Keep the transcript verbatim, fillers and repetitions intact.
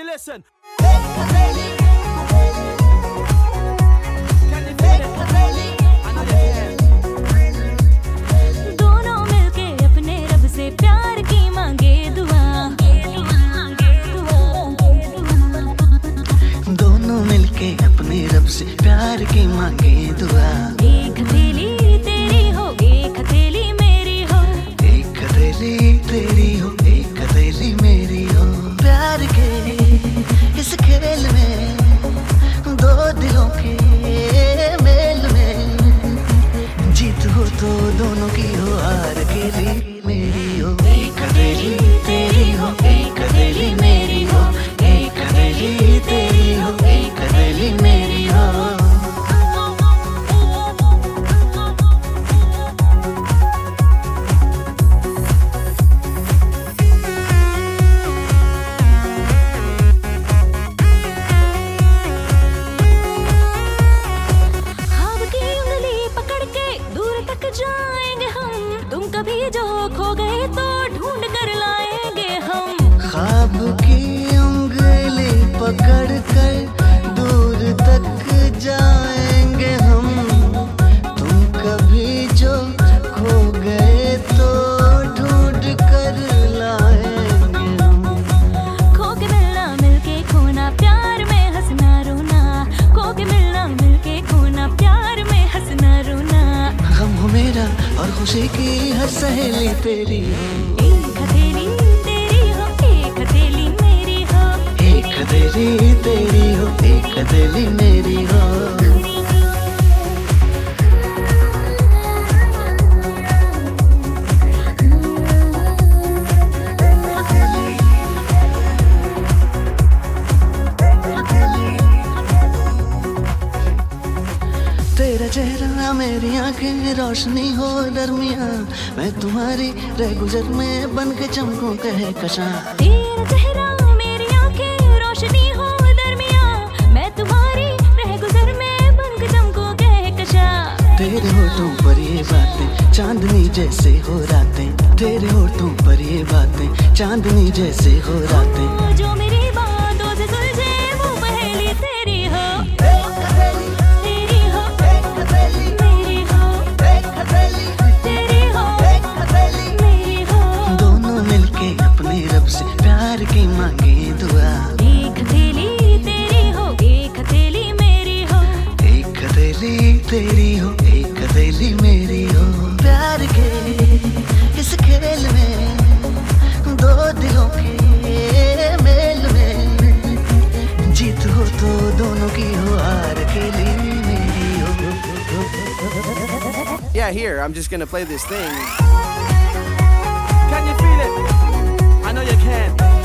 listen. दोनों मिलके अपने रब से प्यार की मांगे दुआ। दोनों मिलके अपने रब से प्यार की मांगे दुआ। एक हथेली तेरी हो, एक हथेली मेरी हो। एक हथेली तेरी हो, एक हथेली मेरी हो। प्यार के इस खेल में दो दिलों के मेल में जीत हो तो दोनों की हो, हार अकेली मेरी हो। एक हथेली तेरी हो, एक हथेली मेरी हो। एक हथेली तेरी हो, एक हथेली मेरी हो। जाएंगे हम, तुम कभी जो खो गए तो ढूंढ कर लाएंगे हम। ख्वाब की उंगली पकड़ कर दूर तक जाएंगे हम। तुम कभी जो खो गए तो ढूंढ कर लाएंगे हम। खो के मिलना मिलके खोना, प्यार में हंसना रोना। खो के मिलना मिलके खोना, प्यार में हंसना रोना। गम हो मेरा और खुशी की हर सहेली तेरी हो। एक हथेली तेरी हो, एक हथेली मेरी हो। एक हथेली तेरी हो, एक हथेली मेरी हो। तेरा चेहरा मेरी आंखें रोशनी हो दरमियां। मैं तुम्हारी रह गुजर में बन के चमकूं कहे कशा। तेरा चेहरा मेरी आंखें रोशनी हो दरमियां। मैं तुम्हारी रह गुजर में बन के चमकूं कहे कशा। तेरे होठों पर ये बातें चांदनी जैसे हो रातें। तेरे होठों पर ये बातें चांदनी जैसे हो रातें। जो मेरी बातों से सुलझे वो पहेली तेरी हो। प्यार की मांगे दुआ। एक हथेली तेरी हो, एक हथेली मेरी हो। एक हथेली तेरी हो, एक हथेली मेरी हो। प्यार के इस खेल में दो दिलों के मेल में जीत हो तो दोनों की हो, हार अकेली मेरी हो। Yeah, here, I'm just gonna play this thing. Can you feel it? I know you can.